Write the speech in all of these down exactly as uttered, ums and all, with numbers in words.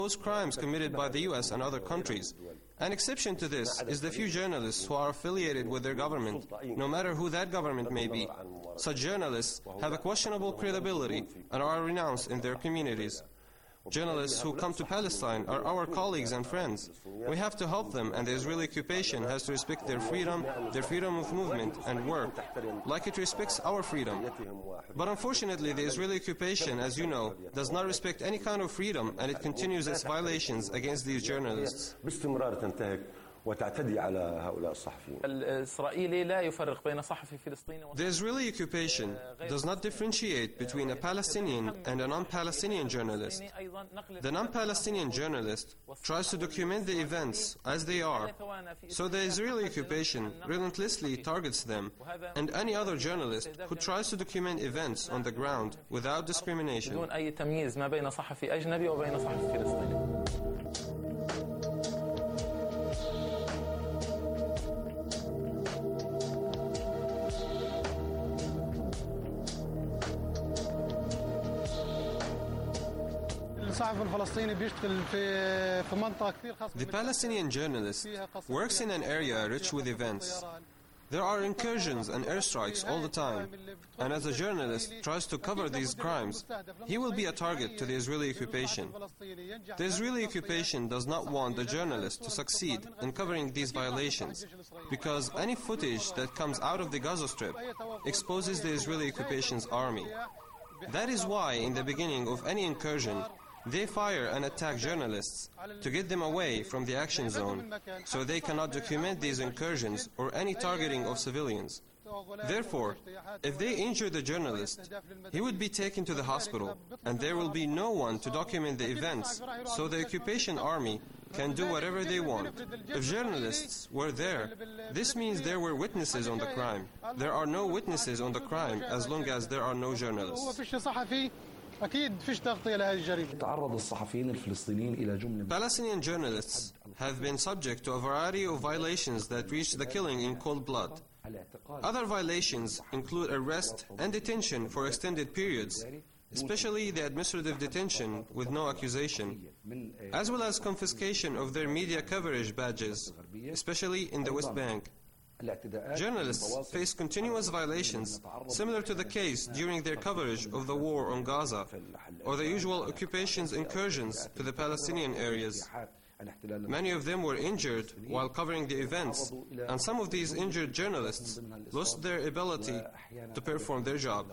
those crimes committed by the U S and other countries. An exception to this is the few journalists who are affiliated with their government, no matter who that government may be. Such journalists have a questionable credibility and are renounced in their communities. Journalists who come to Palestine are our colleagues and friends. We have to help them, and the Israeli occupation has to respect their freedom, their freedom of movement and work, like it respects our freedom. But unfortunately, the Israeli occupation, as you know, does not respect any kind of freedom, and it continues its violations against these journalists. وتعتدي على هؤلاء الصحفيين. الإسرائيلي لا يفرق بين صحفي فلسطيني. The Israeli occupation does not differentiate between a Palestinian and a non-Palestinian journalist. The non-Palestinian journalist tries to document the events as they are, so the Israeli occupation relentlessly targets them and any other journalist who tries to document events on the ground without discrimination. بدون أي تمييز ما بين صحفي أجنبي وبين صحفي فلسطيني. The Palestinian journalist works in an area rich with events. There are incursions and airstrikes all the time, and as a journalist tries to cover these crimes, he will be a target to the Israeli occupation. The Israeli occupation does not want the journalist to succeed in covering these violations, because any footage that comes out of the Gaza Strip exposes the Israeli occupation's army. That is why, in the beginning of any incursion, they fire and attack journalists to get them away from the action zone, so they cannot document these incursions or any targeting of civilians. Therefore, if they injure the journalist, he would be taken to the hospital, and there will be no one to document the events, so the occupation army can do whatever they want. If journalists were there, this means there were witnesses on the crime. There are no witnesses on the crime as long as there are no journalists. Palestinian journalists have been subject to a variety of violations that reached the killing in cold blood. Other violations include arrest and detention for extended periods, especially the administrative detention with no accusation, as well as confiscation of their media coverage badges, especially in the West Bank. Journalists face continuous violations similar to the case during their coverage of the war on Gaza or the usual occupation's incursions to the Palestinian areas. Many of them were injured while covering the events, and some of these injured journalists lost their ability to perform their job.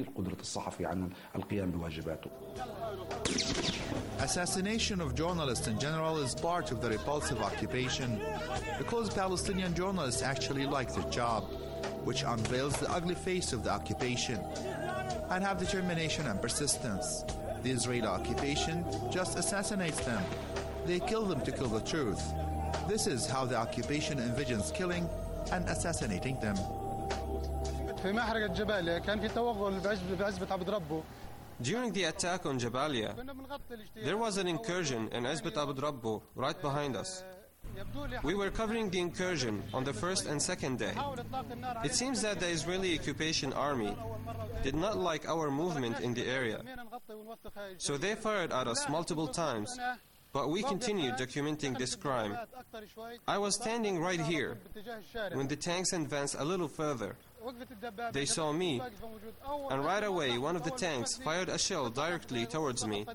Assassination of journalists in general is part of the repulsive occupation because Palestinian journalists actually like their job, which unveils the ugly face of the occupation, and have determination and persistence. The Israeli occupation just assassinates them. They kill them to kill the truth. This is how the occupation envisions killing and assassinating them. During the attack on Jabalia, there was an incursion in Izbit Abu Drabbu right behind us. We were covering the incursion on the first and second day. It seems that the Israeli occupation army did not like our movement in the area, so they fired at us multiple times, but we continued documenting this crime. I was standing right here when the tanks advanced a little further. They saw me, and right away one of the tanks fired a shell directly towards me.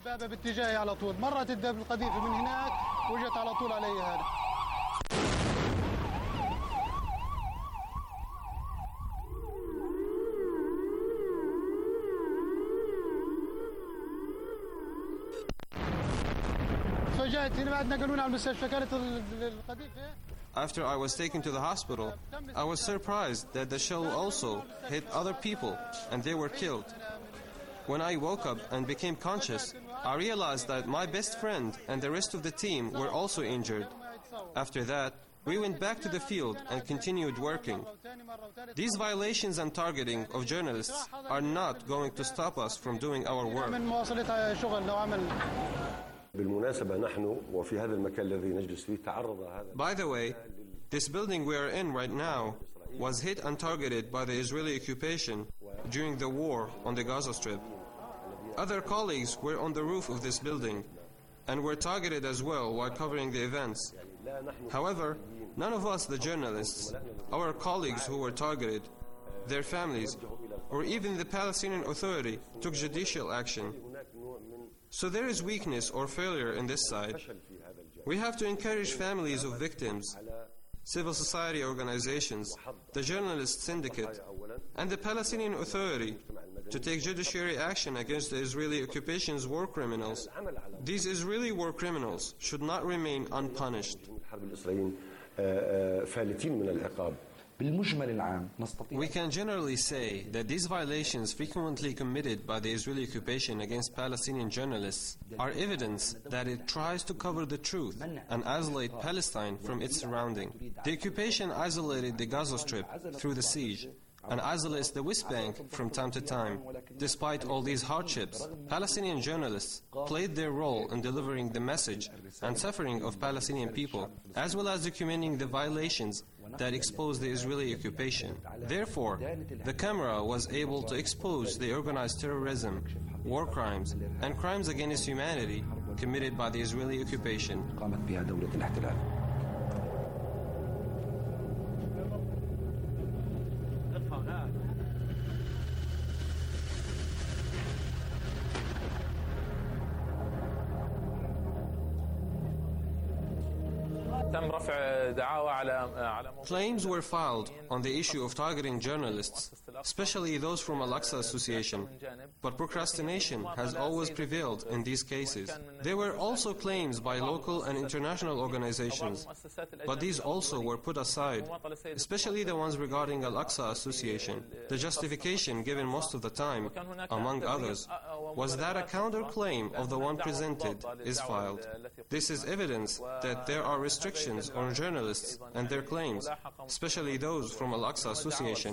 After I was taken to the hospital, I was surprised that the shell also hit other people and they were killed. When I woke up and became conscious, I realized that my best friend and the rest of the team were also injured. After that, we went back to the field and continued working. These violations and targeting of journalists are not going to stop us from doing our work. By the way, this building we are in right now was hit and targeted by the Israeli occupation during the war on the Gaza Strip. Other colleagues were on the roof of this building, and were targeted as well while covering the events. However, none of us, the journalists, our colleagues who were targeted, their families, or even the Palestinian Authority took judicial action. So there is weakness or failure in this side. We have to encourage families of victims, civil society organizations, the Journalist Syndicate, and the Palestinian Authority to take judiciary action against the Israeli occupation's war criminals. These Israeli war criminals should not remain unpunished. We can generally say that these violations frequently committed by the Israeli occupation against Palestinian journalists are evidence that it tries to cover the truth and isolate Palestine from its surrounding. The occupation isolated the Gaza Strip through the siege and isolates the West Bank from time to time. Despite all these hardships, Palestinian journalists played their role in delivering the message and suffering of Palestinian people, as well as documenting the violations that exposed the Israeli occupation. Therefore, the camera was able to expose the organized terrorism, war crimes, and crimes against humanity committed by the Israeli occupation. Claims were filed on the issue of targeting journalists, especially those from Al-Aqsa Association, but procrastination has always prevailed in these cases. There were also claims by local and international organizations, but these also were put aside, especially the ones regarding Al-Aqsa Association. The justification given most of the time, among others, was that a counterclaim of the one presented is filed. This is evidence that there are restrictions on journalists and their claims, especially those from Al-Aqsa Association.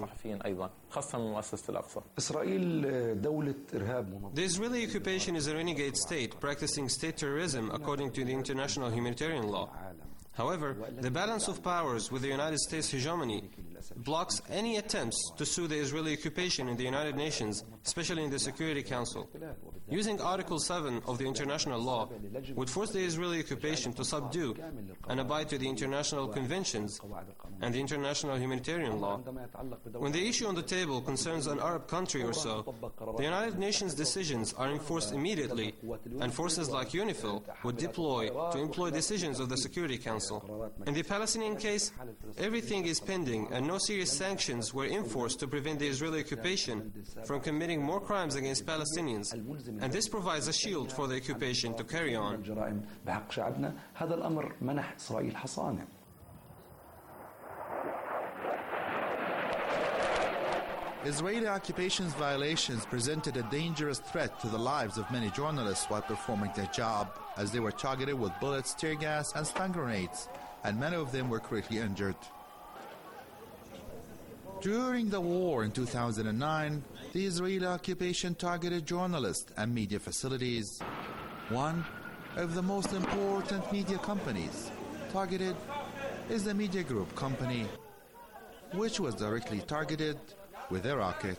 The Israeli occupation is a renegade state practicing state terrorism according to the international humanitarian law. However, the balance of powers with the United States hegemony blocks any attempts to sue the Israeli occupation in the United Nations, especially in the Security Council. Using Article seven of the international law would force the Israeli occupation to subdue and abide to the international conventions and the international humanitarian law. When the issue on the table concerns an Arab country or so, the United Nations decisions are enforced immediately, and forces like UNIFIL would deploy to employ decisions of the Security Council. In the Palestinian case, everything is pending and no serious sanctions were enforced to prevent the Israeli occupation from committing more crimes against Palestinians, and this provides a shield for the occupation to carry on. Israeli occupation's violations presented a dangerous threat to the lives of many journalists while performing their job, as they were targeted with bullets, tear gas, and stun grenades, and many of them were critically injured. During the war in two thousand nine, the Israeli occupation targeted journalists and media facilities. One of the most important media companies targeted is the Media Group company, which was directly targeted with a rocket.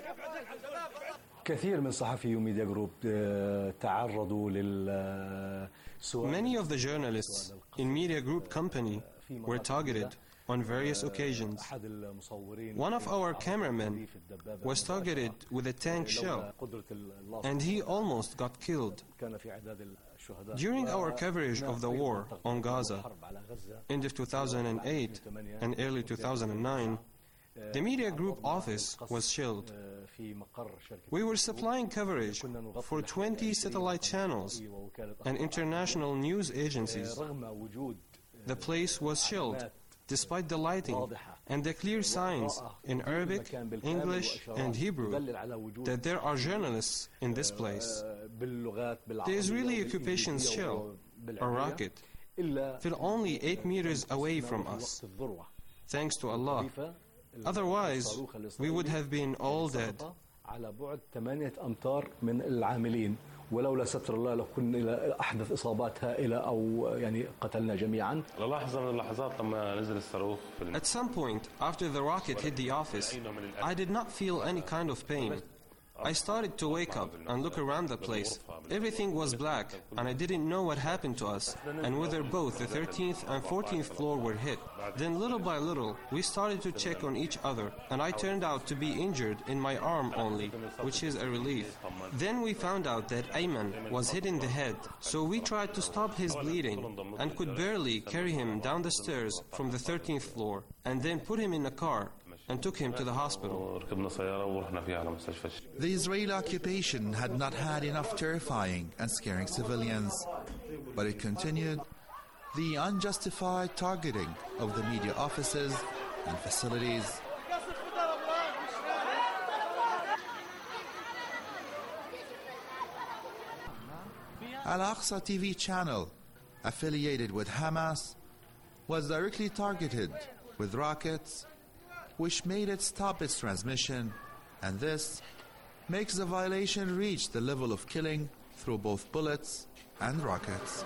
Many of the journalists in Media Group company were targeted on various occasions. One of our cameramen was targeted with a tank shell, and he almost got killed. During our coverage of the war on Gaza, end of two thousand eight and early two thousand nine, the Media Group office was shelled. We were supplying coverage for twenty satellite channels and international news agencies. The place was shelled, despite the lighting and the clear signs in Arabic, English, and Hebrew that there are journalists in this place. The Israeli occupation's shell, a rocket, fell only eight meters away from us, thanks to Allah. Otherwise, we would have been all dead. ولولا ستر الله لو كنا إلى أحدث إصابات هائلة أو يعني قتلنا جميعا. لحظة من اللحظات لما نزل الصاروخ. At some point, after the rocket hit the office, I did not feel any kind of pain. I started to wake up and look around the place. Everything was black, and I didn't know what happened to us, and whether both the thirteenth and fourteenth floor were hit. Then little by little, we started to check on each other, and I turned out to be injured in my arm only, which is a relief. Then we found out that Ayman was hit in the head, so we tried to stop his bleeding, and could barely carry him down the stairs from the thirteenth floor, and then put him in a car and took him to the hospital. The Israeli occupation had not had enough terrifying and scaring civilians, but it continued the unjustified targeting of the media offices and facilities. Al-Aqsa T V channel, affiliated with Hamas, was directly targeted with rockets, which made it stop its transmission, and this makes the violation reach the level of killing through both bullets and rockets.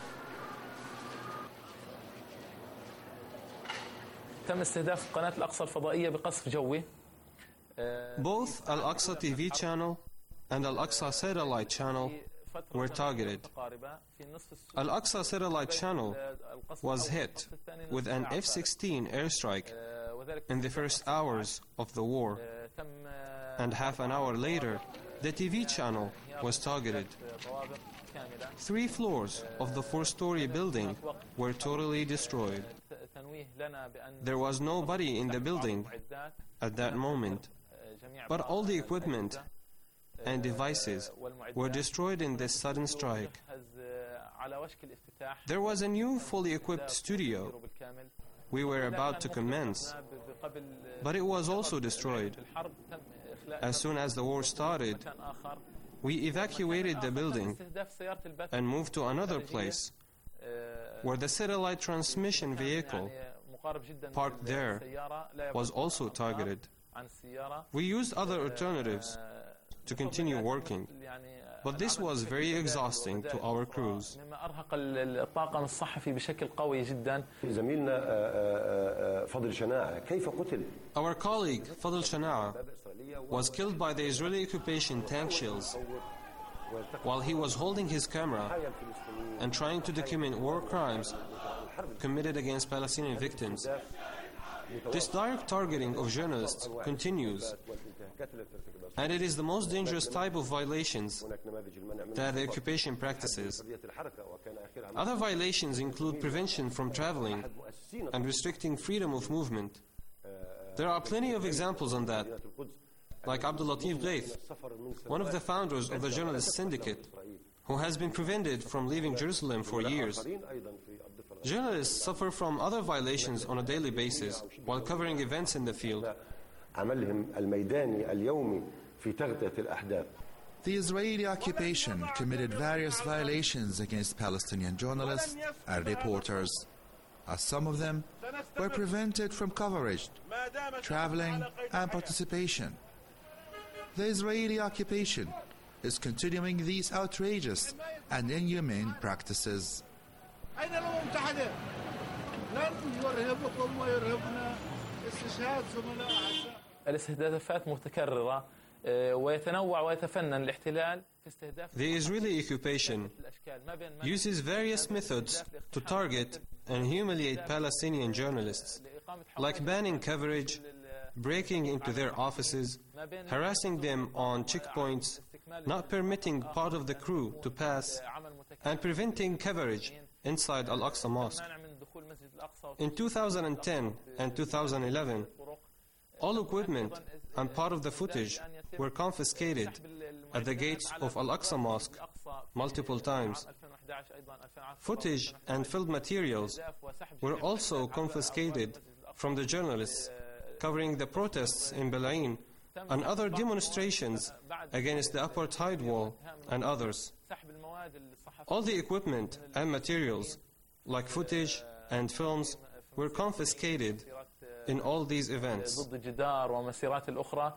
تم استهداف قناة الأقصى الفضائية بقصف جوي. Both Al-Aqsa T V channel and Al-Aqsa satellite channel were targeted. Al-Aqsa satellite channel was hit with an F sixteen airstrike in the first hours of the war, and half an hour later, the T V channel was targeted. Three floors of the four-story building were totally destroyed. There was nobody in the building at that moment, but all the equipment and devices were destroyed in this sudden strike. There was a new fully equipped studio we were about to commence, but it was also destroyed. As soon as the war started, we evacuated the building and moved to another place where the satellite transmission vehicle parked there was also targeted. We used other alternatives to continue working, but this was very exhausting to our crews. Our colleague Fadl Shana'a was killed by the Israeli occupation tank shells while he was holding his camera and trying to document war crimes committed against Palestinian victims. This direct targeting of journalists continues, and it is the most dangerous type of violations that the occupation practices. Other violations include prevention from traveling and restricting freedom of movement. There are plenty of examples on that, like Abdul Latif Ghaith, one of the founders of the Journalist Syndicate, who has been prevented from leaving Jerusalem for years. Journalists suffer from other violations on a daily basis while covering events in the field. The Israeli occupation committed various violations against Palestinian journalists and reporters, as some of them were prevented from coverage, traveling, and participation. The Israeli occupation is continuing these outrageous and inhumane practices. الاستهدافات متكررة ويتنوع ويتفنن الاحتلال في استهداف. The Israeli occupation uses various methods to target and humiliate Palestinian journalists, like banning coverage, breaking into their offices, harassing them on checkpoints, not permitting part of the crew to pass, and preventing coverage inside Al-Aqsa Mosque. In two thousand ten and two thousand eleven, all equipment and part of the footage were confiscated at the gates of Al-Aqsa Mosque multiple times. Footage and filmed materials were also confiscated from the journalists covering the protests in Bal'in and other demonstrations against the apartheid wall and others. All the equipment and materials, like footage and films, were confiscated in all these events. The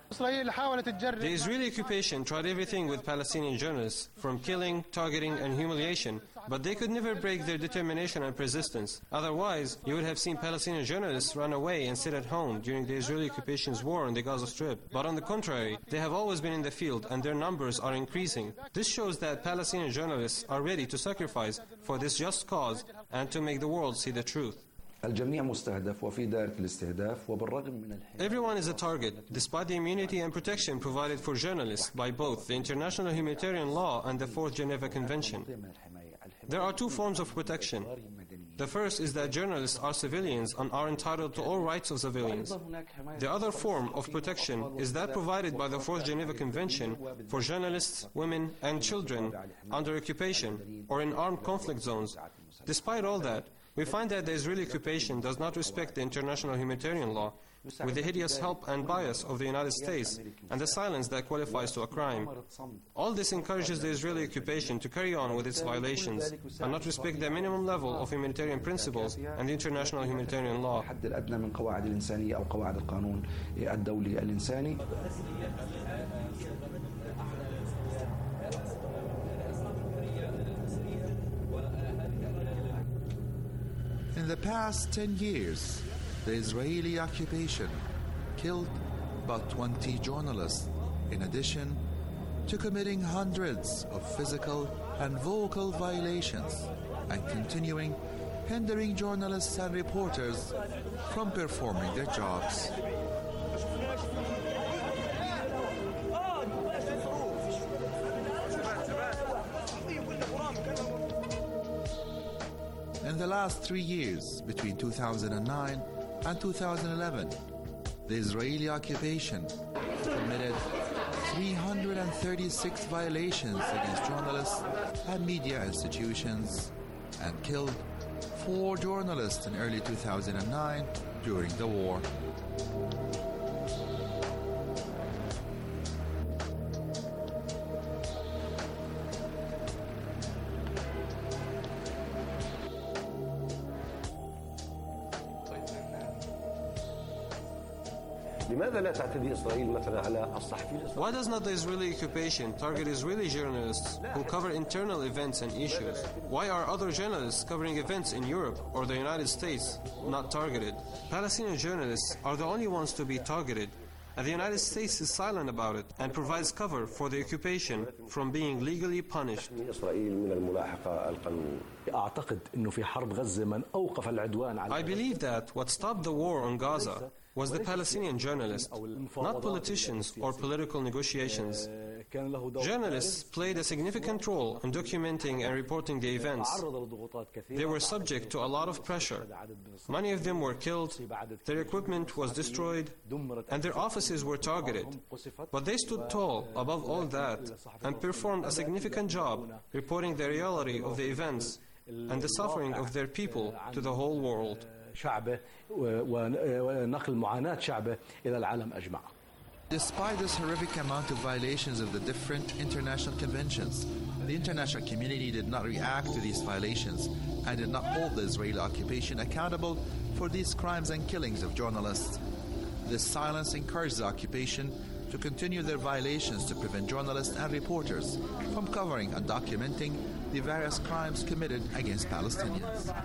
Israeli occupation tried everything with Palestinian journalists, from killing, targeting, and humiliation, But they could never break their determination and persistence. Otherwise, you would have seen Palestinian journalists run away and sit at home during the Israeli occupation's war on the Gaza Strip. But on the contrary, they have always been in the field and their numbers are increasing. This shows that Palestinian journalists are ready to sacrifice for this just cause and to make the world see the truth. الجميع مستهدف وفي دائرة الاستهداف وبالرغم من الحين. Everyone is a target, despite the immunity and protection provided for journalists by both the international humanitarian law and the Fourth Geneva Convention. There are two forms of protection. The first is that journalists are civilians and are entitled to all rights of civilians. The other form of protection is that provided by the Fourth Geneva Convention for journalists, women, and children under occupation or in armed conflict zones. Despite all that, we find that the Israeli occupation does not respect the international humanitarian law, with the hideous help and bias of the United States and the silence that qualifies to a crime. All this encourages the Israeli occupation to carry on with its violations and not respect the minimum level of humanitarian principles and the international humanitarian law. الحد الأدنى من قواعد الإنسانية أو قواعد القانون الدولي الإنساني. In the past ten years, the Israeli occupation killed about twenty journalists, in addition to committing hundreds of physical and vocal violations and continuing hindering journalists and reporters from performing their jobs. In the last three years, between two thousand nine and two thousand eleven, the Israeli occupation committed three hundred thirty-six violations against journalists and media institutions and killed four journalists in early two thousand nine during the war. لماذا لا تعتدي إسرائيل مثلا على الصحفيين الإسرائيليين؟ Why does not the Israeli occupation target Israeli journalists who cover internal events and issues? Why are other journalists covering events in Europe or the United States not targeted? Palestinian journalists are the only ones to be targeted, and the United States is silent about it and provides cover for the occupation from being legally punished. إسرائيل من الملاحقة القانونية. أعتقد إنه في حرب غزة من أوقف العدوان على. I believe that what stopped the war on Gaza was the Palestinian journalists, not politicians or political negotiations. Journalists played a significant role in documenting and reporting the events. They were subject to a lot of pressure. Many of them were killed, their equipment was destroyed, and their offices were targeted. But they stood tall above all that and performed a significant job reporting the reality of the events and the suffering of their people to the whole world. شعبه ونقل معاناة شعبه إلى العالم أجمع. Despite this horrific amount of violations of the different international conventions, the international community did not react to these violations and did not hold the Israeli occupation accountable for these crimes and killings of journalists. This silence encouraged the occupation to continue their violations to prevent journalists and reporters from covering and documenting the various crimes committed against Palestinians.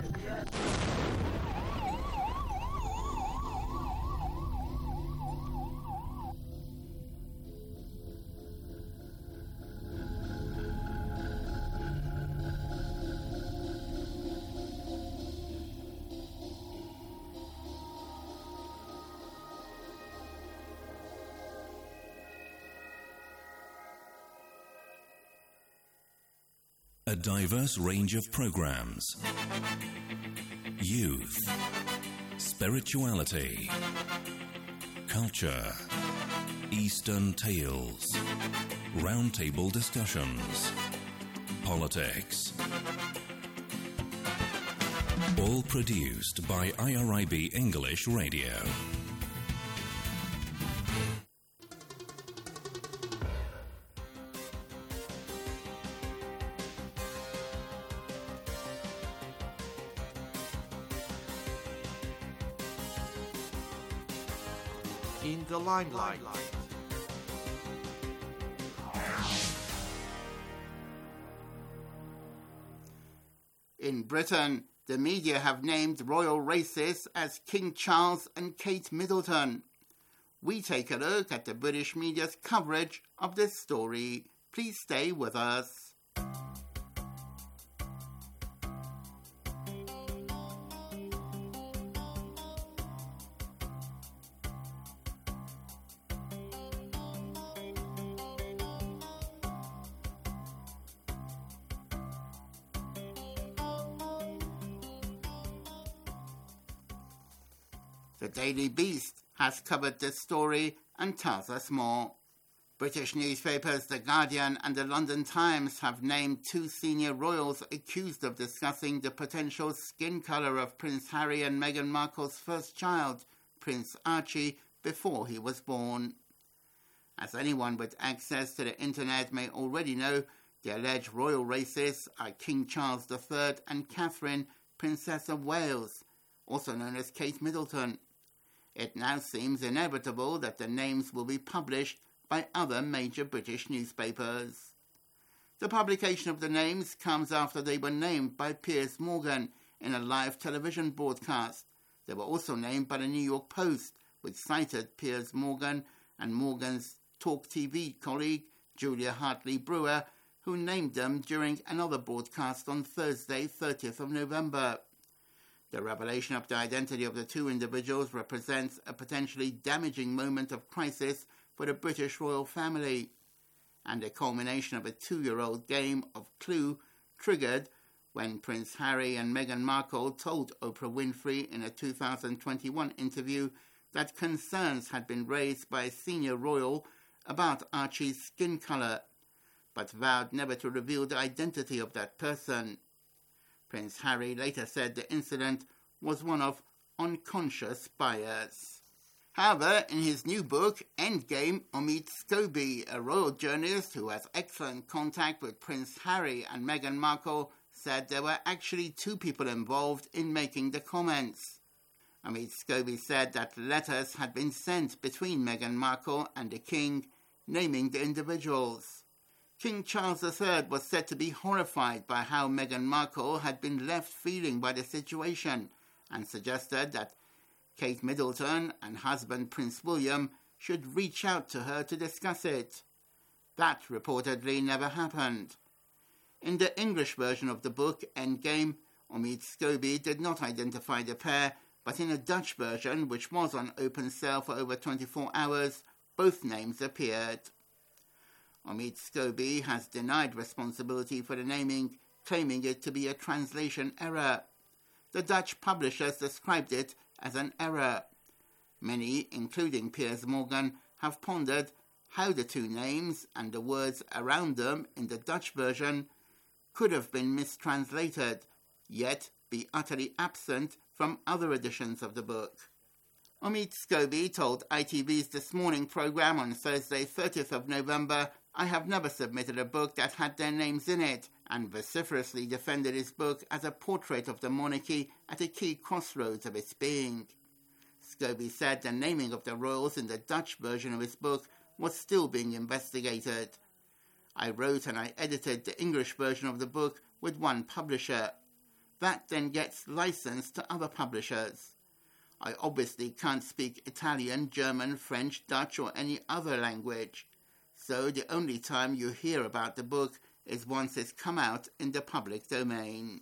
A diverse range of programs. Youth, spirituality, culture, Eastern tales, roundtable discussions, politics. All produced by I R I B English Radio. In the limelight. Britain, the media have named royal races as King Charles and Kate Middleton. We take a look at the British media's coverage of this story. Please stay with us. The Daily Beast has covered this story and tells us more. British newspapers The Guardian and the London Times have named two senior royals accused of discussing the potential skin colour of Prince Harry and Meghan Markle's first child, Prince Archie, before he was born. As anyone with access to the internet may already know, the alleged royal races are King Charles the Third and Catherine, Princess of Wales, also known as Kate Middleton. It now seems inevitable that the names will be published by other major British newspapers. The publication of the names comes after they were named by Piers Morgan in a live television broadcast. They were also named by the New York Post, which cited Piers Morgan and Morgan's Talk T V colleague Julia Hartley-Brewer, who named them during another broadcast on Thursday, thirtieth of November. The revelation of the identity of the two individuals represents a potentially damaging moment of crisis for the British royal family, and a culmination of a two-year-old game of Clue triggered when Prince Harry and Meghan Markle told Oprah Winfrey in a two thousand twenty-one interview that concerns had been raised by a senior royal about Archie's skin colour, but vowed never to reveal the identity of that person. Prince Harry later said the incident was one of unconscious bias. However, in his new book, Endgame, Omid Scobie, a royal journalist who has excellent contact with Prince Harry and Meghan Markle, said there were actually two people involved in making the comments. Omid Scobie said that letters had been sent between Meghan Markle and the King, naming the individuals. King Charles the Third was said to be horrified by how Meghan Markle had been left feeling by the situation, and suggested that Kate Middleton and husband Prince William should reach out to her to discuss it. That reportedly never happened. In the English version of the book, Endgame, Omid Scobie did not identify the pair, but in a Dutch version, which was on open sale for over twenty-four hours, both names appeared. Omid Scobie has denied responsibility for the naming, claiming it to be a translation error. The Dutch publishers described it as an error. Many, including Piers Morgan, have pondered how the two names and the words around them in the Dutch version could have been mistranslated, yet be utterly absent from other editions of the book. Omid Scobie told I T V's This Morning programme on Thursday, thirtieth of November, "I have never submitted a book that had their names in it," and vociferously defended his book as a portrait of the monarchy at a key crossroads of its being. Scobie said the naming of the royals in the Dutch version of his book was still being investigated. "I wrote and I edited the English version of the book with one publisher. That then gets licensed to other publishers. I obviously can't speak Italian, German, French, Dutch, or any other language. So the only time you hear about the book is once it's come out in the public domain."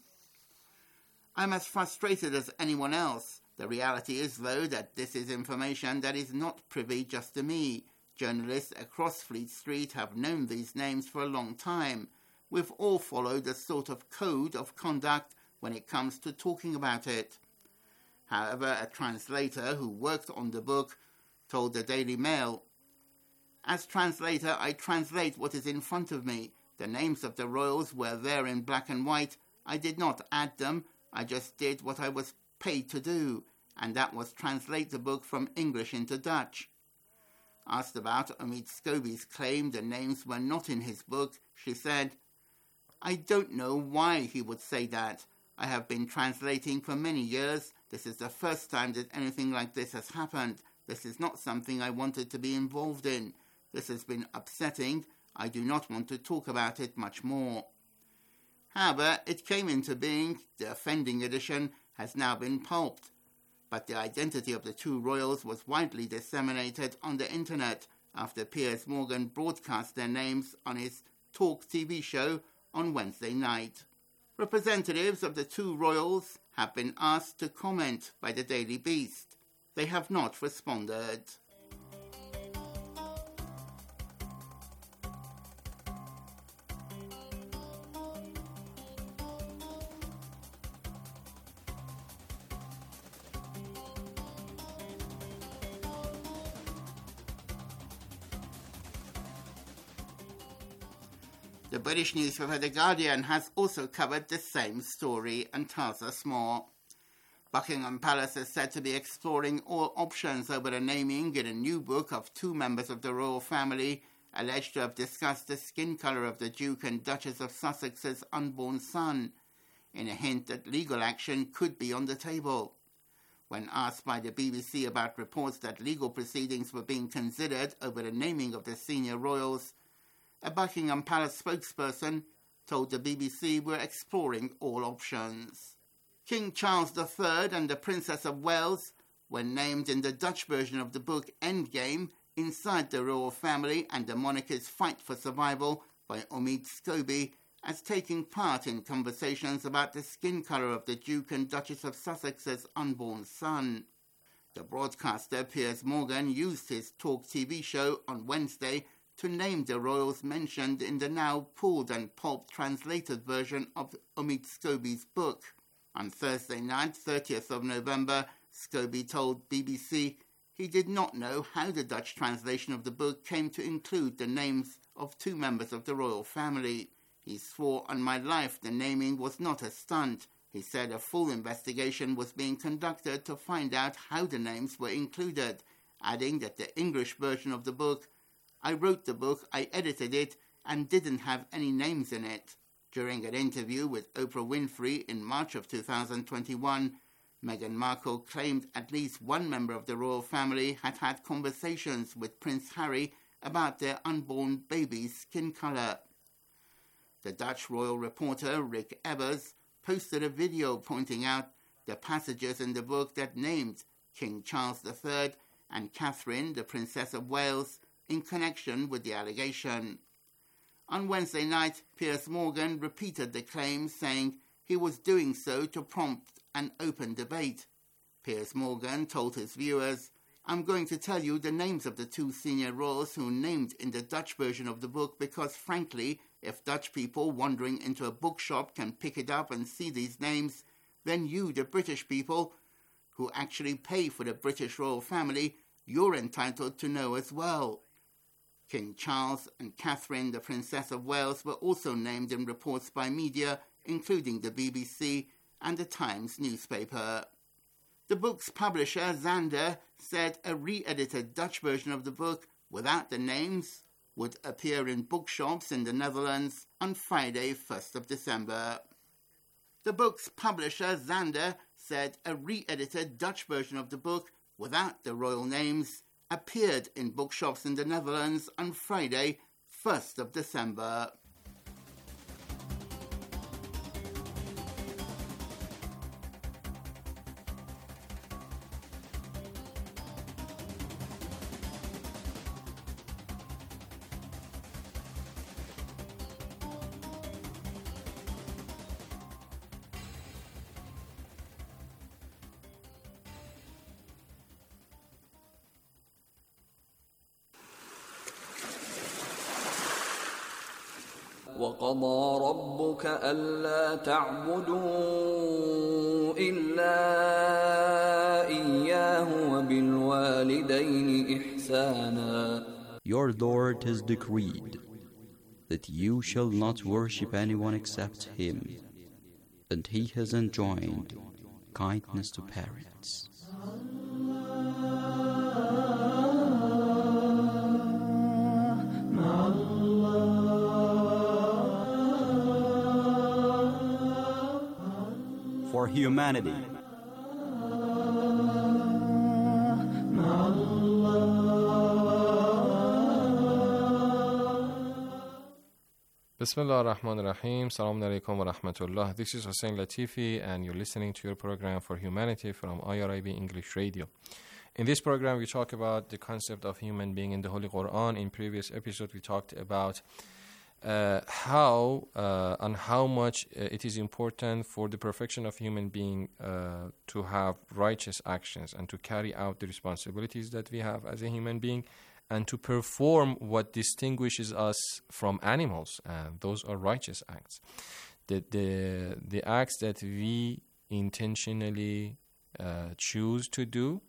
I'm as frustrated as anyone else. The reality is, though, that this is information that is not privy just to me. Journalists across Fleet Street have known these names for a long time. We've all followed a sort of code of conduct when it comes to talking about it. However, a translator who worked on the book told the Daily Mail, "As translator, I translate what is in front of me. The names of the royals were there in black and white. I did not add them. I just did what I was paid to do, and that was translate the book from English into Dutch." Asked about Omid Scobie's claim the names were not in his book, she said, "I don't know why he would say that. I have been translating for many years. This is the first time that anything like this has happened. This is not something I wanted to be involved in. This has been upsetting. I do not want to talk about it much more." However, it came into being, the offending edition has now been pulped. But the identity of the two royals was widely disseminated on the internet after Piers Morgan broadcast their names on his Talk T V show on Wednesday night. Representatives of the two royals have been asked to comment by the Daily Beast. They have not responded. The British newspaper The Guardian has also covered the same story and tells us more. Buckingham Palace is said to be exploring all options over the naming in a new book of two members of the royal family alleged to have discussed the skin colour of the Duke and Duchess of Sussex's unborn son, in a hint that legal action could be on the table. When asked by the B B C about reports that legal proceedings were being considered over the naming of the senior royals, a Buckingham Palace spokesperson told the B B C we're exploring all options. King Charles the Third and the Princess of Wales were named in the Dutch version of the book Endgame, Inside the Royal Family and the Monarchy's Fight for Survival by Omid Scobie, as taking part in conversations about the skin colour of the Duke and Duchess of Sussex's unborn son. The broadcaster Piers Morgan used his Talk T V show on Wednesday to name the royals mentioned in the now pulled and pulped translated version of Omid Scobie's book. On Thursday night, thirtieth of November, Scobie told B B C he did not know how the Dutch translation of the book came to include the names of two members of the royal family. He swore on my life the naming was not a stunt. He said a full investigation was being conducted to find out how the names were included, adding that the English version of the book, I wrote the book, I edited it, and didn't have any names in it. During an interview with Oprah Winfrey in March of two thousand twenty-one, Meghan Markle claimed at least one member of the royal family had had conversations with Prince Harry about their unborn baby's skin colour. The Dutch royal reporter Rick Evers posted a video pointing out the passages in the book that named King Charles the Third and Catherine, the Princess of Wales, in connection with the allegation. On Wednesday night, Piers Morgan repeated the claim, saying he was doing so to prompt an open debate. Piers Morgan told his viewers, I'm going to tell you the names of the two senior royals who named in the Dutch version of the book because, frankly, if Dutch people wandering into a bookshop can pick it up and see these names, then you, the British people, who actually pay for the British royal family, you're entitled to know as well. King Charles and Catherine, the Princess of Wales, were also named in reports by media, including the B B C and the Times newspaper. The book's publisher, Zander, said a re-edited Dutch version of the book, without the names, would appear in bookshops in the Netherlands on Friday, first of December. The book's publisher, Zander, said a re-edited Dutch version of the book, without the royal names, appeared in bookshops in the Netherlands on Friday, first of December. وقضى ربك ألا تعبدوا إلا إياه وبالوالدين إحسانا. Your Lord has decreed that you shall not worship anyone except Him, and He has enjoined kindness to parents. For humanity. The Bismillah ar-Rahman ar-Rahim. Salaam alaikum wa rahmatullah. This is Hussein Latifi, and you're listening to your program for humanity from I R I B English Radio. In this program, we talk about the concept of human being in the Holy Quran. In previous episode, we talked about uh, how uh, and how much uh, it is important for the perfection of human being uh, to have righteous actions and to carry out the responsibilities that we have as a human being, and to perform what distinguishes us from animals. Uh, those are righteous acts. The, the, the acts that we intentionally uh, choose to do,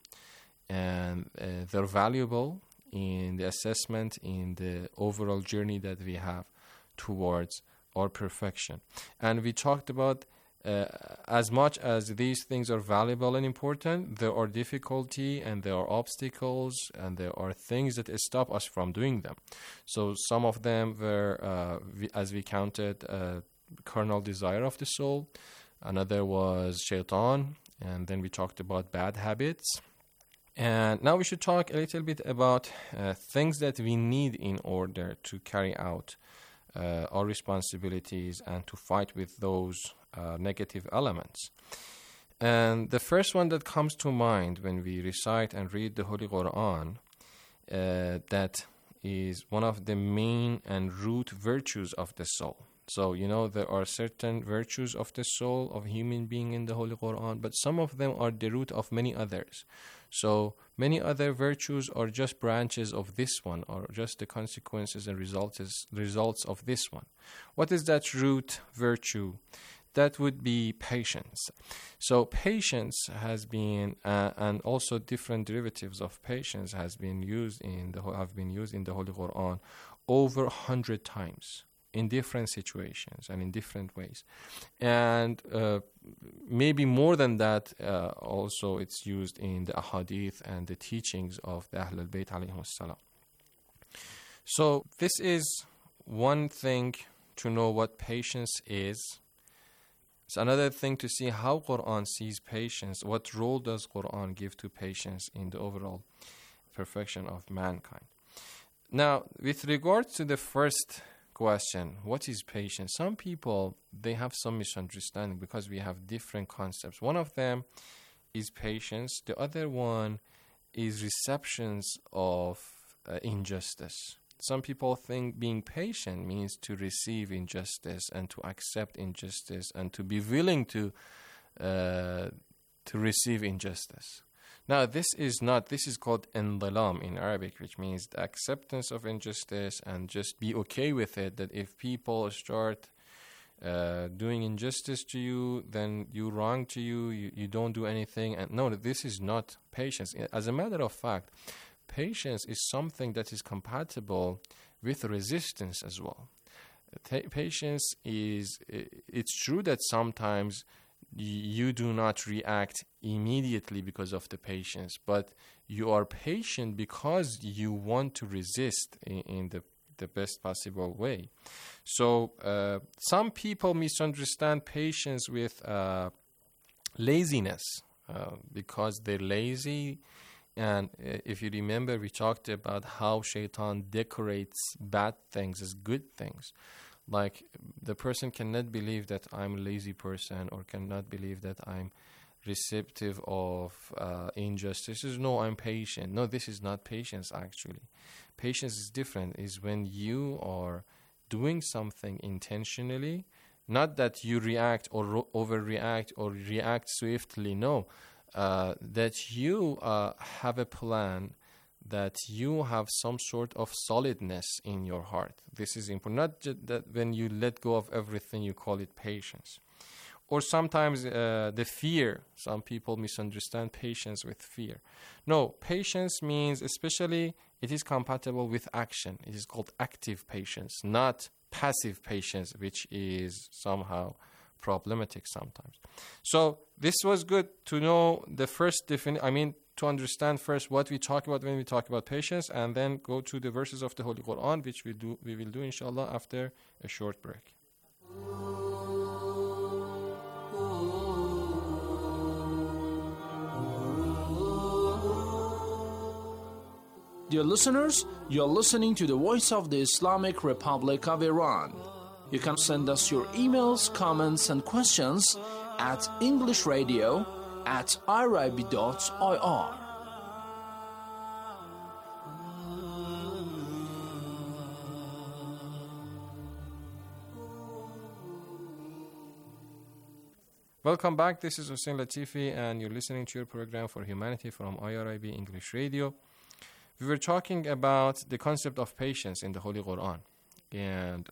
and uh, they're valuable in the assessment, in the overall journey that we have towards our perfection. And we talked about Uh, as much as these things are valuable and important, there are difficulty and there are obstacles and there are things that stop us from doing them. So some of them were, uh, we, as we counted, uh, carnal desire of the soul. Another was shaitan. And then we talked about bad habits. And now we should talk a little bit about uh, things that we need in order to carry out uh, our responsibilities and to fight with those Uh, negative elements. And the first one that comes to mind when we recite and read the Holy Quran, uh, that is one of the main and root virtues of the soul. So, you know, there are certain virtues of the soul of human being in the Holy Quran, but some of them are the root of many others. So many other virtues are just branches of this one, or just the consequences and results results of this one. What is that root virtue? That would be patience. So patience has been, uh, and also different derivatives of patience has been used in the have been used in the Holy Quran over a hundred times in different situations and in different ways, and uh, maybe more than that. Uh, also, it's used in the ahadith and the teachings of the Ahl al-Bayt alayhim salam. So this is one thing to know what patience is. It's another thing to see how Quran sees patience. What role does Quran give to patience in the overall perfection of mankind? Now, with regards to the first question, what is patience? Some people, they have some misunderstanding because we have different concepts. One of them is patience. The other one is receptions of uh, injustice. Some people think being patient means to receive injustice and to accept injustice and to be willing to uh, to receive injustice. Now, this is not, this is called endilam in Arabic, which means the acceptance of injustice and just be okay with it, that if people start uh, doing injustice to you, then you wrong to you, you, you don't do anything. And no, this is not patience. As a matter of fact, patience is something that is compatible with resistance as well. Ta- patience is, it's true that sometimes you do not react immediately because of the patience, but you are patient because you want to resist in, in the, the best possible way. So uh, some people misunderstand patience with uh, laziness uh, because they're lazy. And if you remember, we talked about how shaitan decorates bad things as good things. Like, the person cannot believe that I'm a lazy person, or cannot believe that I'm receptive of uh, injustices. No, I'm patient. No, this is not patience, actually. Patience is different. It's when you are doing something intentionally, not that you react or ro- overreact or react swiftly. No. Uh, that you uh, have a plan, that you have some sort of solidness in your heart. This is important. Not just that when you let go of everything, you call it patience. Or sometimes uh, the fear. Some people misunderstand patience with fear. No, patience means, especially, it is compatible with action. It is called active patience, not passive patience, which is somehow problematic sometimes. So this was good to know the first definition. I mean, to understand first what we talk about when we talk about patience, and then go to the verses of the Holy Quran, which we do we will do inshallah after a short break. Dear listeners, you are listening to the Voice of the Islamic Republic of Iran. You can send us your emails, comments, and questions at englishradio at irib dot I R. Welcome back. This is Hussein Latifi, and you're listening to your program for humanity from I R I B English Radio. We were talking about the concept of patience in the Holy Quran, and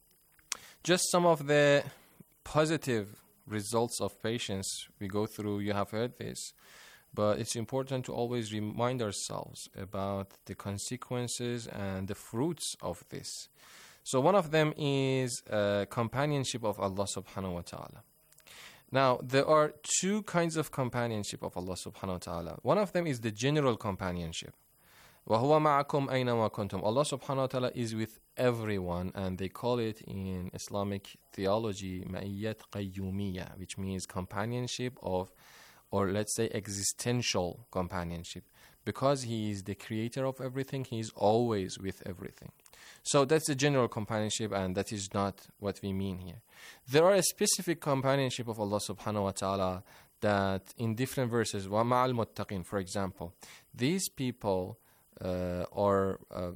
just some of the positive results of patience we go through. You have heard this, but it's important to always remind ourselves about the consequences and the fruits of this. So one of them is uh, companionship of Allah subhanahu wa ta'ala. Now, there are two kinds of companionship of Allah subhanahu wa ta'ala. One of them is the general companionship. وَهُوَ مَعَكُمْ أَيْنَمَا كُنْتُمْ. Allah subhanahu wa ta'ala is with everyone, and they call it in Islamic theology مَعِيَّةْ قَيُّومِيَّة, which means companionship of, or let's say existential companionship. Because He is the creator of everything, He is always with everything. So that's the general companionship, and that is not what we mean here. There are a specific companionship of Allah subhanahu wa ta'ala that in different verses, وَمَعَ الْمُتَّقِينَ, for example, these people uh, are uh,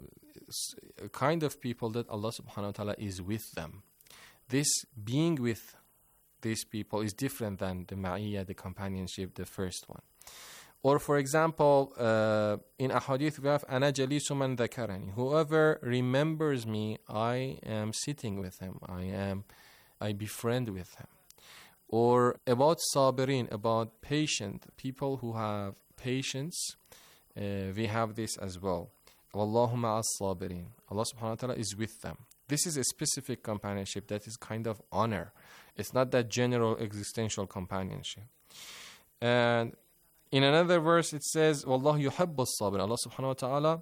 a kind of people that Allah subhanahu wa ta'ala is with them. This being with these people is different than the ma'iyya, the companionship, the first one. Or for example, uh, in ahadith we have أَنَا جَلِيسُ مَنْ ذَكَرَنِي. Whoever remembers me, I am sitting with him. I am, I befriend with him. Or about sabirin, about patient, people who have patience, uh, we have this as well. وَاللَّهُ مَعَ الصَّابِرِينَ. Allah subhanahu wa ta'ala is with them. This is a specific companionship that is kind of honor. It's not that general existential companionship. And in another verse it says, وَاللَّهُ يُحِبُّ الصَّابِرِينَ. Allah subhanahu wa ta'ala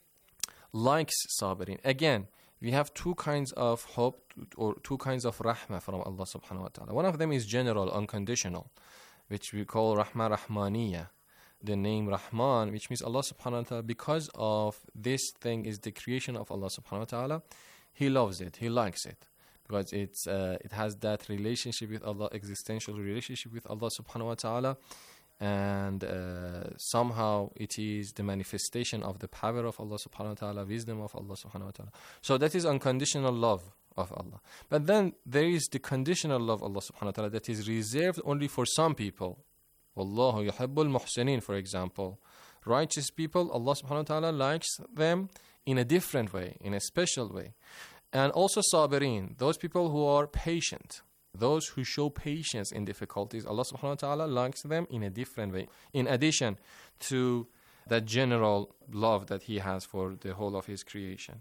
likes sabirin. Again, we have two kinds of hope or two kinds of rahmah from Allah subhanahu wa ta'ala. One of them is general, unconditional, which we call rahmah rahmaniyah. The name Rahman, which means Allah subhanahu wa ta'ala, because of this thing is the creation of Allah subhanahu wa ta'ala, He loves it, He likes it. Because it's uh, it has that relationship with Allah, existential relationship with Allah subhanahu wa ta'ala. And uh, somehow it is the manifestation of the power of Allah subhanahu wa ta'ala, wisdom of Allah subhanahu wa ta'ala. So that is unconditional love of Allah. But then there is the conditional love of Allah subhanahu wa ta'ala that is reserved only for some people. Wallahu yuhibbul muhsinin, for example. Righteous people, Allah subhanahu wa ta'ala likes them in a different way, in a special way. And also sabirin, those people who are patient. Those who show patience in difficulties, Allah subhanahu wa ta'ala likes them in a different way. In addition to that general love that He has for the whole of His creation.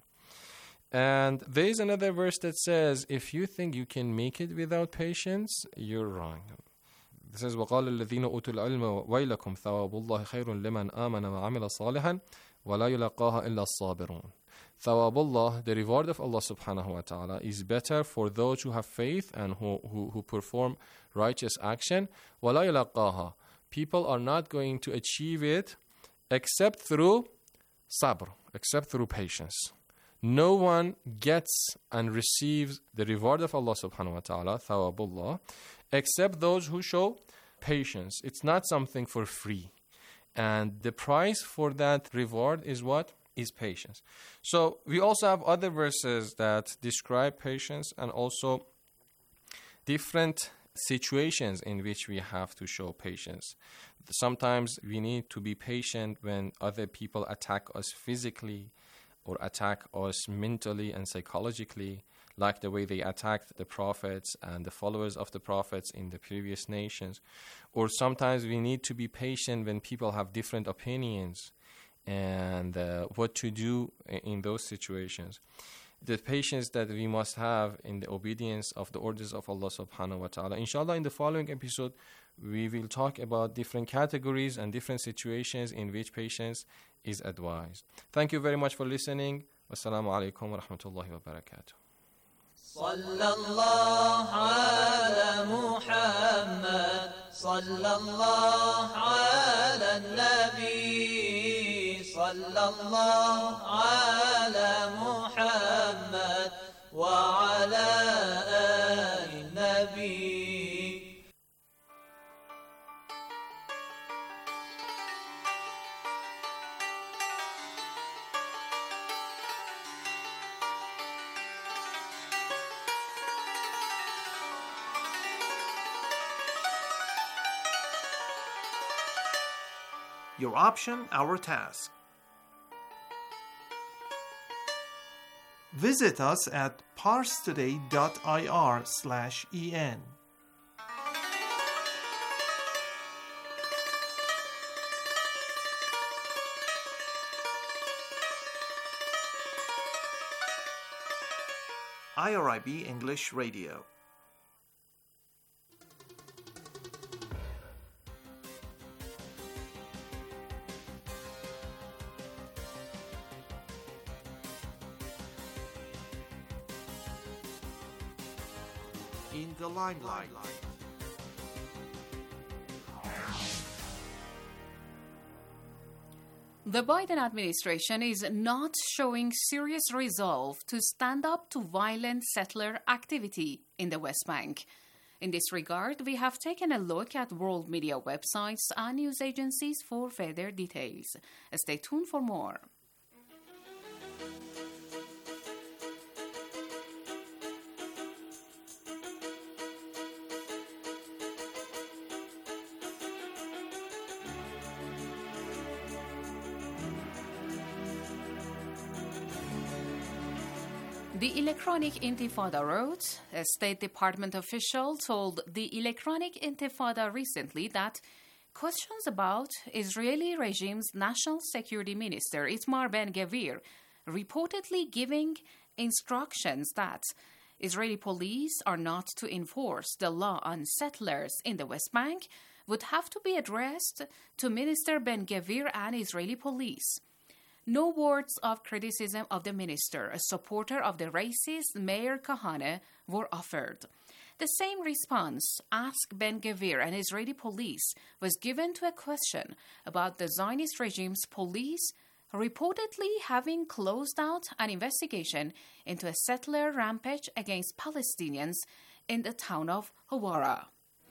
And there is another verse that says, if you think you can make it without patience, you're wrong. It says, وَقَالَ الَّذِينَ أُوتُوا الْعِلْمَ وَيْلَكُمْ ثَوَابُ اللَّهِ خَيْرٌ لِمَنْ آمَنَ وَعَمِلَ صَالِحًا وَلَا يُلَقَّاهَا إِلَّا الصَّابِرُونَ. Thawabullah, the reward of Allah subhanahu wa ta'ala, is better for those who have faith and who, who, who perform righteous action. وَلَا يُلَقَّاهَا. People are not going to achieve it except through sabr, except through patience. No one gets and receives the reward of Allah subhanahu wa ta'ala, thawabullah, except those who show patience. It's not something for free. And the price for that reward is what? Is patience. So we also have other verses that describe patience and also different situations in which we have to show patience. Sometimes we need to be patient when other people attack us physically or attack us mentally and psychologically, like the way they attacked the prophets and the followers of the prophets in the previous nations. Or sometimes we need to be patient when people have different opinions and uh, what to do in those situations. The patience that we must have in the obedience of the orders of Allah subhanahu wa ta'ala. Inshallah, in the following episode, we will talk about different categories and different situations in which patience is advised. Thank you very much for listening. Wassalamu alaikum wa rahmatullahi wa barakatuh. Sallallahu ala Muhammad, sallallahu ala Nabi, sallallahu ala Muhammad, وعلى آل النبي. Your option, our task. Visit us at parstoday.ir slash en. I R I B English Radio. In the limelight. The Biden administration is not showing serious resolve to stand up to violent settler activity in the West Bank. In this regard, we have taken a look at world media websites and news agencies for further details. Stay tuned for more. The Electronic Intifada wrote, a State Department official told the Electronic Intifada recently that questions about Israeli regime's National Security Minister Itamar Ben-Gvir reportedly giving instructions that Israeli police are not to enforce the law on settlers in the West Bank would have to be addressed to Minister Ben-Gvir and Israeli police. No words of criticism of the minister, a supporter of the racist Meir Kahane, were offered. The same response asked Ben-Gvir and Israeli police was given to a question about the Zionist regime's police reportedly having closed out an investigation into a settler rampage against Palestinians in the town of Hawara.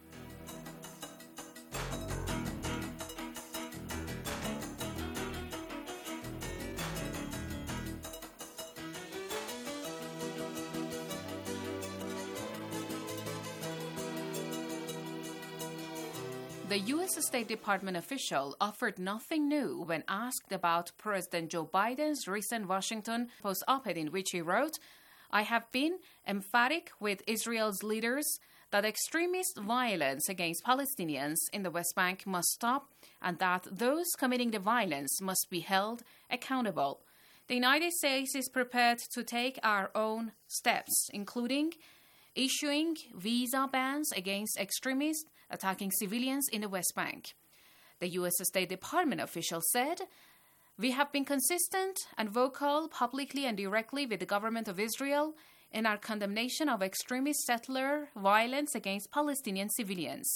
The U S State Department official offered nothing new when asked about President Joe Biden's recent Washington Post op-ed in which he wrote, "I have been emphatic with Israel's leaders that extremist violence against Palestinians in the West Bank must stop and that those committing the violence must be held accountable. The United States is prepared to take our own steps, including issuing visa bans against extremists attacking civilians in the West Bank." The U S State Department official said, "We have been consistent and vocal publicly and directly with the government of Israel in our condemnation of extremist settler violence against Palestinian civilians."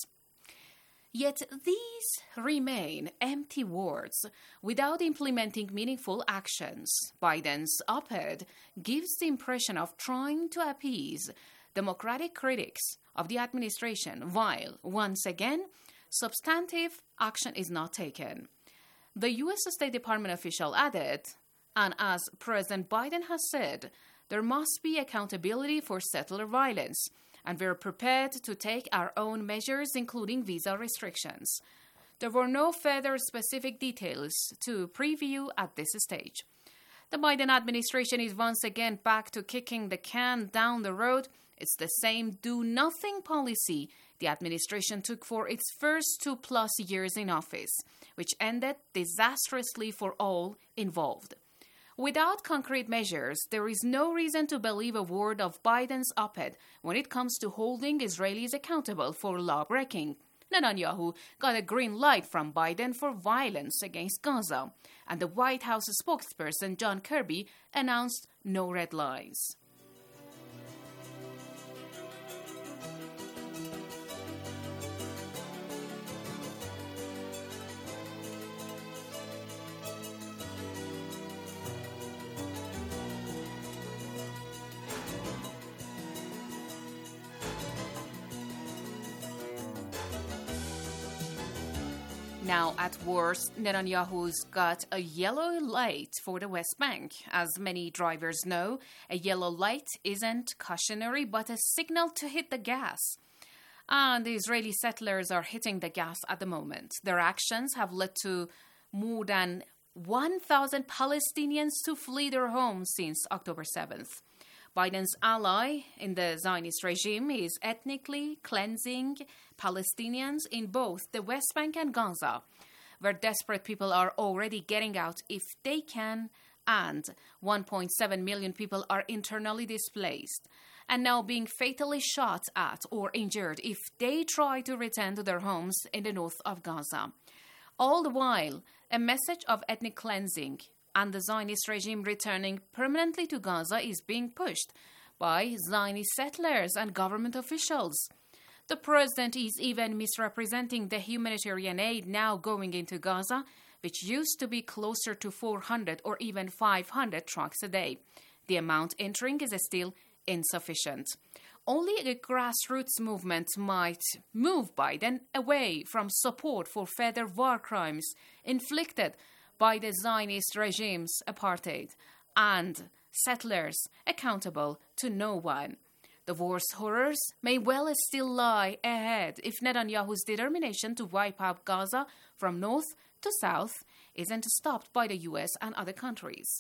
Yet these remain empty words without implementing meaningful actions. Biden's op-ed gives the impression of trying to appease Democratic critics of the administration, while, once again, substantive action is not taken. The U S State Department official added, and as President Biden has said, there must be accountability for settler violence, and we're prepared to take our own measures, including visa restrictions. There were no further specific details to preview at this stage. The Biden administration is once again back to kicking the can down the road. It's the same do-nothing policy the administration took for its first two-plus years in office, which ended disastrously for all involved. Without concrete measures, there is no reason to believe a word of Biden's op-ed when it comes to holding Israelis accountable for law-breaking. Netanyahu got a green light from Biden for violence against Gaza, and the White House spokesperson John Kirby announced no red lines. Now, at worst, Netanyahu's got a yellow light for the West Bank. As many drivers know, a yellow light isn't cautionary but a signal to hit the gas. And the Israeli settlers are hitting the gas at the moment. Their actions have led to more than one thousand Palestinians to flee their homes since October seventh. Biden's ally in the Zionist regime is ethnically cleansing Palestinians in both the West Bank and Gaza, where desperate people are already getting out if they can, and one point seven million people are internally displaced and now being fatally shot at or injured if they try to return to their homes in the north of Gaza. All the while, a message of ethnic cleansing and the Zionist regime returning permanently to Gaza is being pushed by Zionist settlers and government officials. The president is even misrepresenting the humanitarian aid now going into Gaza, which used to be closer to four hundred or even five hundred trucks a day. The amount entering is still insufficient. Only a grassroots movement might move Biden away from support for further war crimes inflicted by the Zionist regime's apartheid, and settlers accountable to no one. The war's horrors may well still lie ahead if Netanyahu's determination to wipe out Gaza from north to south isn't stopped by the U S and other countries.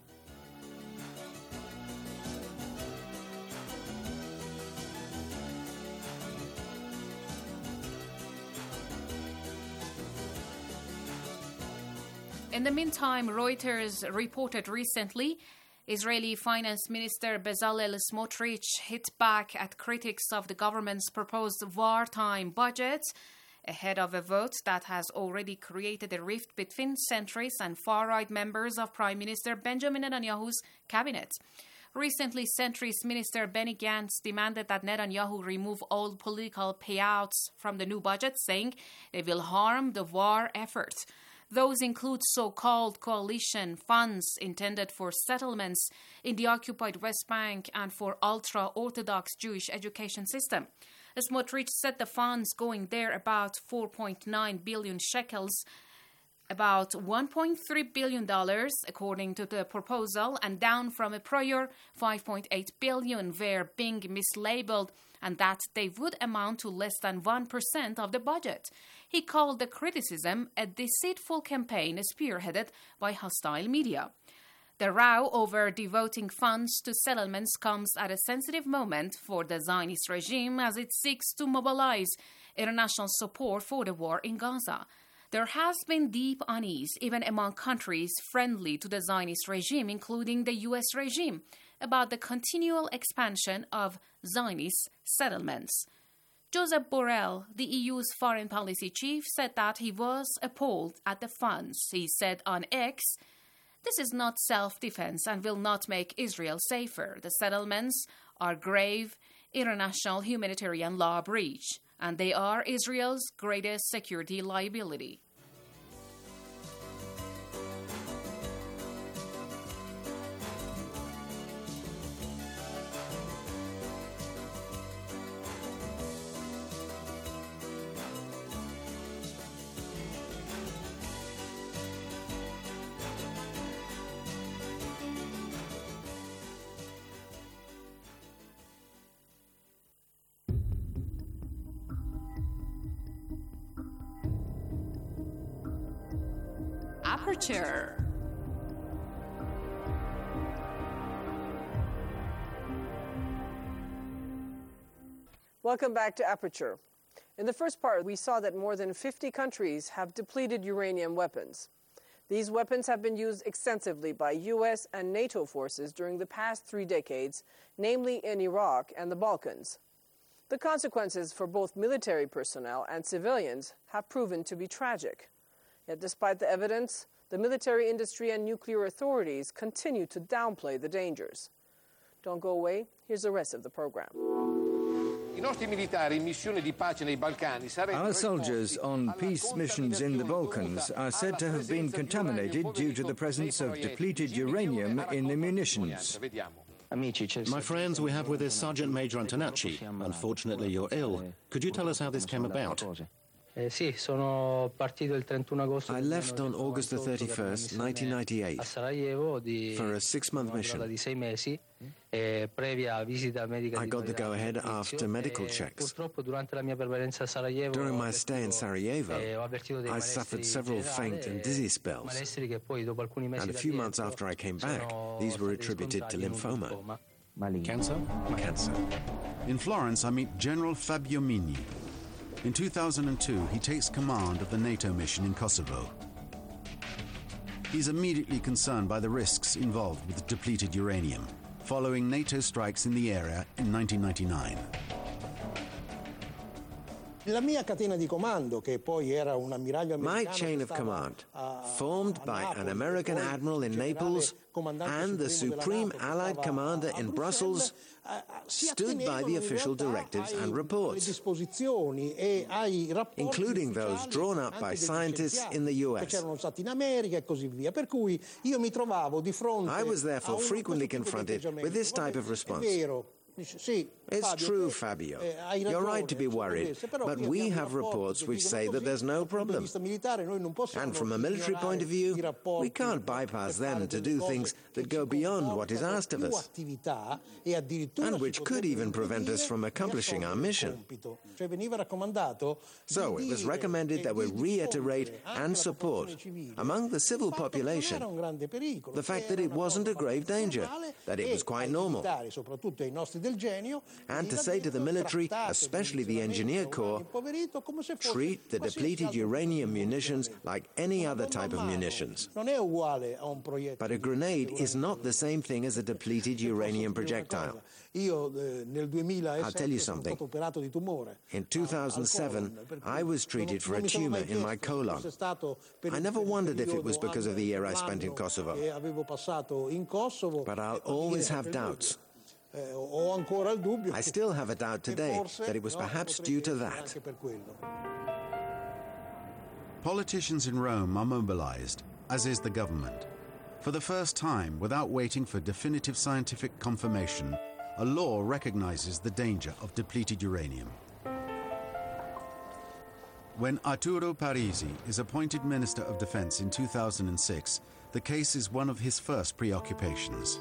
In the meantime, Reuters reported recently Israeli Finance Minister Bezalel Smotrich hit back at critics of the government's proposed wartime budget ahead of a vote that has already created a rift between centrist and far-right members of Prime Minister Benjamin Netanyahu's cabinet. Recently, centrist Minister Benny Gantz demanded that Netanyahu remove all political payouts from the new budget, saying they will harm the war effort. Those include so-called coalition funds intended for settlements in the occupied West Bank and for ultra-Orthodox Jewish education system. Smotrich said the funds going there about four point nine billion shekels, about one point three billion dollars according to the proposal, and down from a prior five point eight billion dollars were being mislabeled, and that they would amount to less than one percent of the budget. He called the criticism a deceitful campaign spearheaded by hostile media. The row over devoting funds to settlements comes at a sensitive moment for the Zionist regime as it seeks to mobilize international support for the war in Gaza. There has been deep unease even among countries friendly to the Zionist regime, including the U S regime, about the continual expansion of Zionist settlements. Joseph Borrell, the E U's foreign policy chief, said that he was appalled at the funds. He said on X, "This is not self-defense and will not make Israel safer. The settlements are grave international humanitarian law breach, and they are Israel's greatest security liability." Aperture. Welcome back to Aperture. In the first part, we saw that more than fifty countries have depleted uranium weapons. These weapons have been used extensively by U S and NATO forces during the past three decades, namely in Iraq and the Balkans. The consequences for both military personnel and civilians have proven to be tragic. Yet despite the evidence, the military industry and nuclear authorities continue to downplay the dangers. Don't go away. Here's the rest of the program. Our soldiers on peace missions in the Balkans are said to have been contaminated due to the presence of depleted uranium in the munitions. My friends, we have with us Sergeant Major Antonacci. Unfortunately, you're ill. Could you tell us how this came about? I left on August the thirty-first, nineteen ninety-eight, for a six-month mission. I got the go-ahead after medical checks. During my stay in Sarajevo, I suffered several faint and dizzy spells, and a few months after I came back, these were attributed to lymphoma. Cancer? Cancer. In Florence, I meet General Fabio Migni. In two thousand two, he takes command of the NATO mission in Kosovo. He's immediately concerned by the risks involved with depleted uranium, following NATO strikes in the area in nineteen ninety-nine. My chain of command, formed by an American admiral in Naples and the Supreme Allied Commander in Brussels, stood by the official directives and reports, including those drawn up by scientists in the U S. I was therefore frequently confronted with this type of response. It's true, Fabio. You're right to be worried, but we have reports which say that there's no problem. And from a military point of view, we can't bypass them to do things that go beyond what is asked of us, and which could even prevent us from accomplishing our mission. So it was recommended that we reiterate and support, among the civil population, the fact that it wasn't a grave danger, that it was quite normal. And to say to the military, especially the Engineer Corps, treat the depleted uranium munitions like any other type of munitions. But a grenade is not the same thing as a depleted uranium projectile. I'll tell you something. In two thousand seven, I was treated for a tumor in my colon. I never wondered if it was because of the year I spent in Kosovo. But I'll always have doubts. I still have a doubt today that it was perhaps due to that. Politicians in Rome are mobilized, as is the government. For the first time, without waiting for definitive scientific confirmation, a law recognizes the danger of depleted uranium. When Arturo Parisi is appointed Minister of Defense in two thousand six, the case is one of his first preoccupations.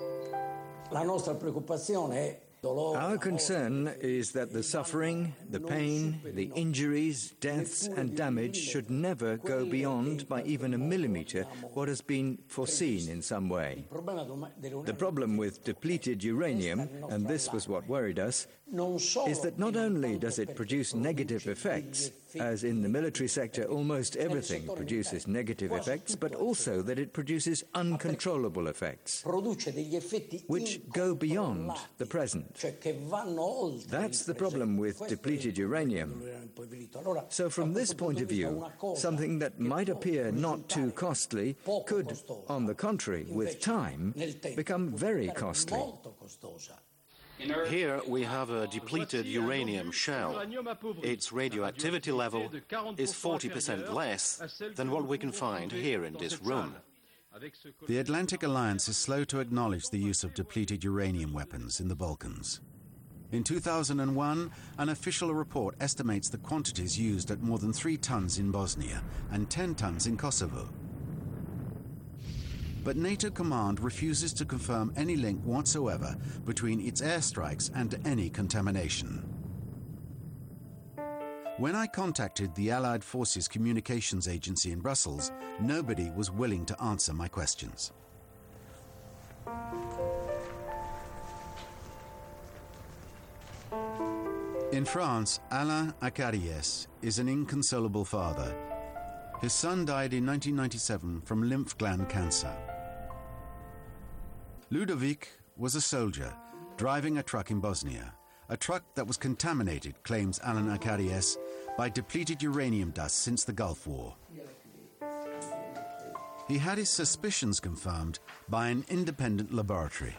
Our concern is that the suffering, the pain, the injuries, deaths and damage should never go beyond, by even a millimeter, what has been foreseen in some way. The problem with depleted uranium, and this was what worried us, is that not only does it produce negative effects, as in the military sector almost everything produces negative effects, but also that it produces uncontrollable effects, which go beyond the present. That's the problem with depleted uranium. So from this point of view, something that might appear not too costly could, on the contrary, with time, become very costly. Here we have a depleted uranium shell. Its radioactivity level is forty percent less than what we can find here in this room. The Atlantic Alliance is slow to acknowledge the use of depleted uranium weapons in the Balkans. In two thousand one, an official report estimates the quantities used at more than three tons in Bosnia and ten tons in Kosovo. But NATO command refuses to confirm any link whatsoever between its airstrikes and any contamination. When I contacted the Allied Forces Communications Agency in Brussels, nobody was willing to answer my questions. In France, Alain Acariès is an inconsolable father. His son died in nineteen ninety-seven from lymph gland cancer. Ludovic was a soldier driving a truck in Bosnia, a truck that was contaminated, claims Alain Acariès, by depleted uranium dust since the Gulf War. He had his suspicions confirmed by an independent laboratory.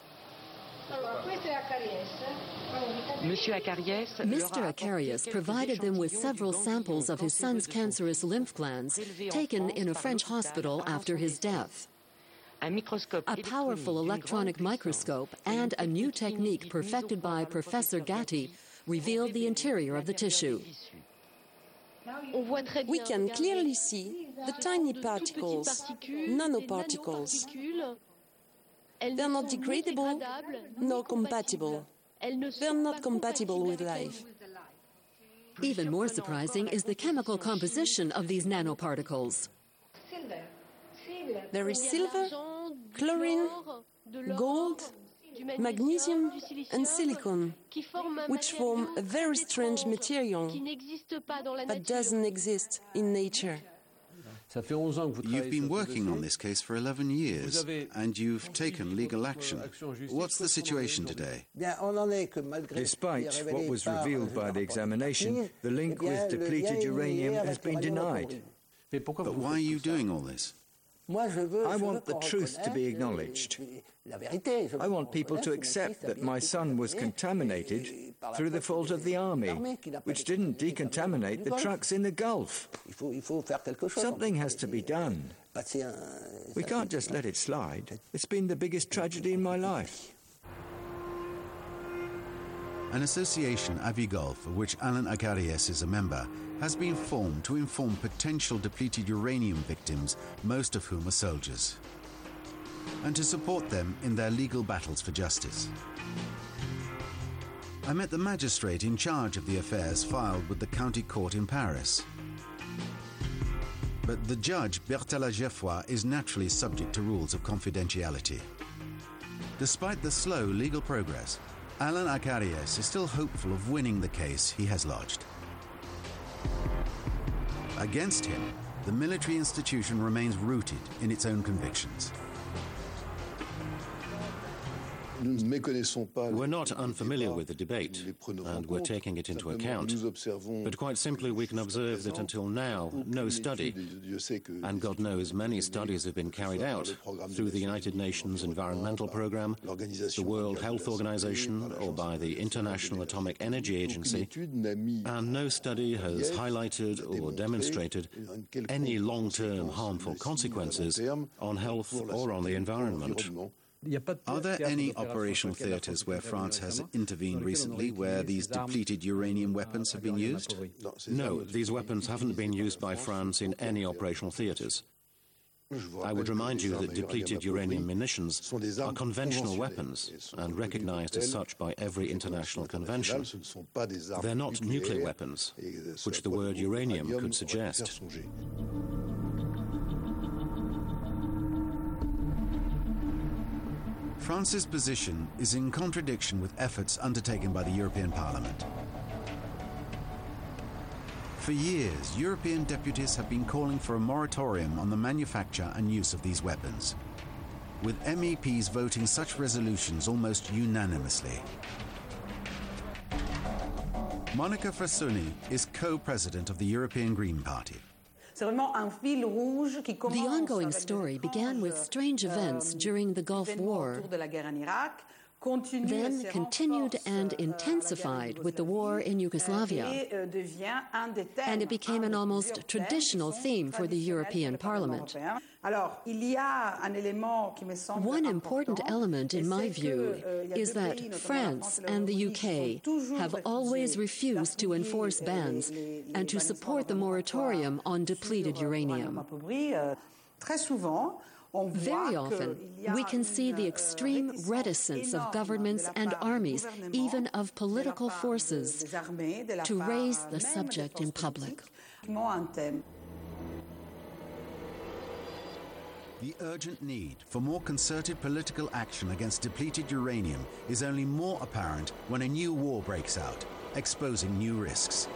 Mister Acariès provided them with several samples of his son's cancerous lymph glands taken in a French hospital after his death. A powerful electronic microscope and a new technique perfected by Professor Gatti revealed the interior of the tissue. We can clearly see the tiny particles, nanoparticles. They're not degradable nor compatible. They're not compatible with life. Even more surprising is the chemical composition of these nanoparticles. There is silver, chlorine, gold, magnesium and silicon, which form a very strange material that doesn't exist in nature. You've been working on this case for eleven years, and you've taken legal action. What's the situation today? Despite what was revealed by the examination, the link with depleted uranium has been denied. But why are you doing all this? I want the truth to be acknowledged. I want people to accept that my son was contaminated through the fault of the army, which didn't decontaminate the trucks in the Gulf. Something has to be done. We can't just let it slide. It's been the biggest tragedy in my life. An association, Avigulf, of which Alan Acarias is a member, has been formed to inform potential depleted uranium victims, most of whom are soldiers, and to support them in their legal battles for justice. I met the magistrate in charge of the affairs filed with the county court in Paris. But the judge, Bertala Geoffroy, is naturally subject to rules of confidentiality. Despite the slow legal progress, Alan Acarias is still hopeful of winning the case he has lodged. Against him, the military institution remains rooted in its own convictions. We're not unfamiliar with the debate, and we're taking it into account. But quite simply, we can observe that until now, no study, and God knows many studies have been carried out through the United Nations Environmental Programme, the World Health Organization, or by the International Atomic Energy Agency, and no study has highlighted or demonstrated any long-term harmful consequences on health or on the environment. Are there any operational theatres where France has intervened recently where these depleted uranium weapons have been used? No, these weapons haven't been used by France in any operational theatres. I would remind you that depleted uranium munitions are conventional weapons and recognized as such by every international convention. They're not nuclear weapons, which the word uranium could suggest. France's position is in contradiction with efforts undertaken by the European Parliament. For years, European deputies have been calling for a moratorium on the manufacture and use of these weapons, with M E Ps voting such resolutions almost unanimously. Monica Frassoni is co-president of the European Green Party. The ongoing story began with strange events during the Gulf War, then continued and intensified with the war in Yugoslavia, and it became an almost traditional theme for the European Parliament. One important element, in my view, is that France and the U K have always refused to enforce bans and to support the moratorium on depleted uranium. Very often, we can see the extreme reticence of governments and armies, even of political forces, to raise the subject in public. The urgent need for more concerted political action against depleted uranium is only more apparent when a new war breaks out, exposing new risks.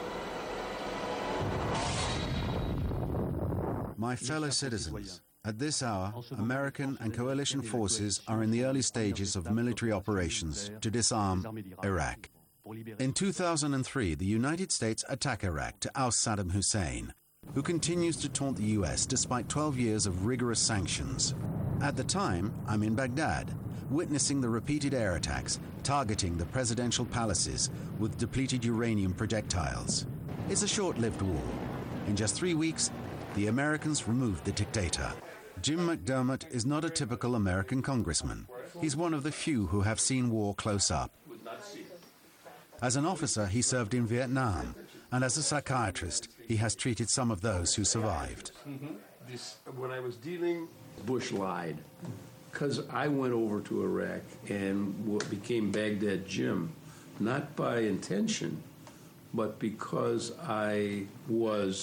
My fellow citizens, at this hour, American and coalition forces are in the early stages of military operations to disarm Iraq. In two thousand three, the United States attacked Iraq to oust Saddam Hussein, who continues to taunt the U S despite twelve years of rigorous sanctions. At the time, I'm in Baghdad, witnessing the repeated air attacks targeting the presidential palaces with depleted uranium projectiles. It's a short-lived war. In just three weeks, the Americans removed the dictator. Jim McDermott is not a typical American congressman. He's one of the few who have seen war close up. As an officer, he served in Vietnam, and as a psychiatrist, He has treated some of those who survived. Mm-hmm. This, when I was dealing, Bush lied. Because I went over to Iraq and what became Baghdad Jim, not by intention, but because I was